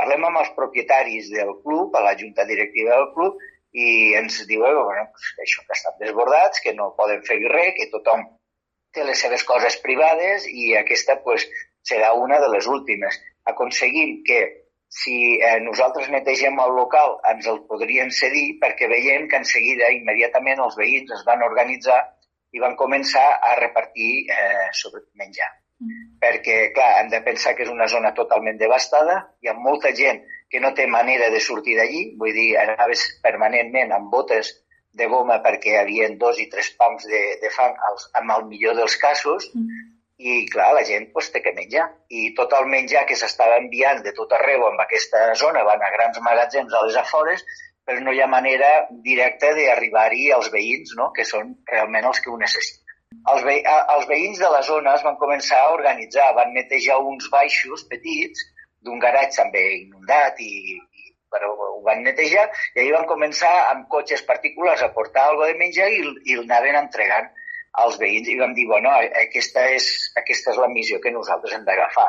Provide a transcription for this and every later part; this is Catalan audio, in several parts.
parlem amb els propietaris del club, a la junta directiva del club, i ens diuen que això, que estan desbordats, que no poden fer res, que tothom té les seves coses privades i aquesta serà una de les últimes. Aconseguim que si nosaltres netegem el local ens el podrien cedir perquè veiem que en seguida, immediatament, els veïns es van organitzar i van començar a repartir menjar. Perquè, clar, hem de pensar que és una zona totalment devastada, hi ha molta gent que no té manera de sortir d'allí, vull dir, anaves permanentment amb botes de goma perquè hi havia 2 i 3 pams de fang amb el millor dels casos i, clar, la gent té que menjar. I tot el menjar que s'estava enviant de tot arreu en aquesta zona van a grans magatzems a les afores, però no hi ha manera directa d'arribar-hi als veïns, no?, que són realment els que ho necessiten. Els veïns de la zona es van començar a organitzar, van netejar uns baixos petits d'un garatge també inundat però ho van netejar i ahir van començar amb cotxes particulars a portar alguna cosa de menjar i el anaven entregant als veïns i vam dir, bueno, aquesta és la missió que nosaltres hem d'agafar.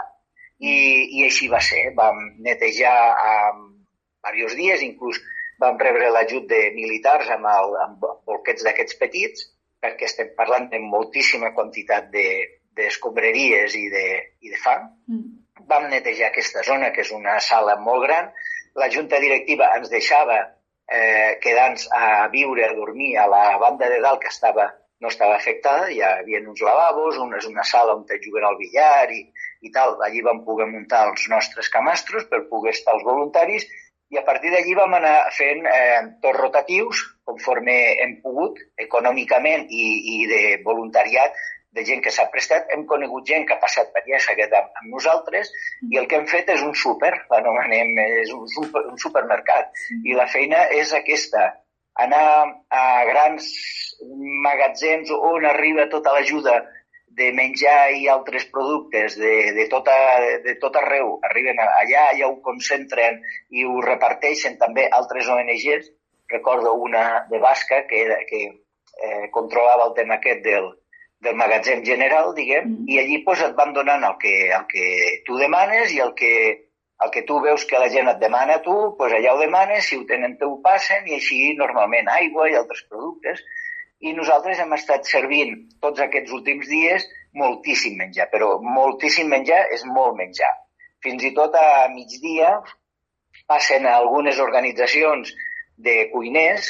I així va ser, vam netejar diversos dies, inclús vam rebre l'ajut de militars amb bolquets d'aquests petits, perquè estem parlant de moltíssima quantitat d'escombraries i de fang. Vam netejar aquesta zona, que és una sala molt gran. La junta directiva ens deixava quedar-nos a viure, a dormir a la banda de dalt, que no estava afectada. Hi havia uns lavabos, una sala on juguen al billar i tal. Allí vam poder muntar els nostres camastros per poder estar els voluntaris i a partir d'allí vam anar fent torns rotatius conforme hem pogut, econòmicament i de voluntariat, de gent que s'ha prestat. Hem conegut gent que ha passat per allà, s'ha quedat amb nosaltres i el que hem fet és un súper, l'anomenem, és un supermercat. I la feina és aquesta, anar a grans magatzems on arriba tota l'ajuda de menjar i altres productes de tot arreu, arriben allà, ja ho concentren i ho reparteixen també altres ONGs. Recordo una de Basca que controlava el tema aquest del magatzem general, diguem, i allí et van donant el que tu demanes i el que tu veus que la gent et demana a tu, allà ho demanes, si ho tenen te ho passen i així normalment aigua i altres productes. I nosaltres hem estat servint tots aquests últims dies moltíssim menjar, però moltíssim menjar és molt menjar. Fins i tot a migdia passen a algunes organitzacions de cuiners,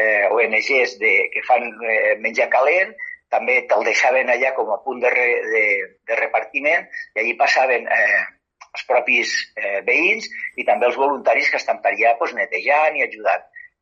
ONGs que fan menjar calent, també te'l deixaven allà com a punt de repartiment i allí passaven els propis veïns i també els voluntaris que estan per allà netejant i ajudant.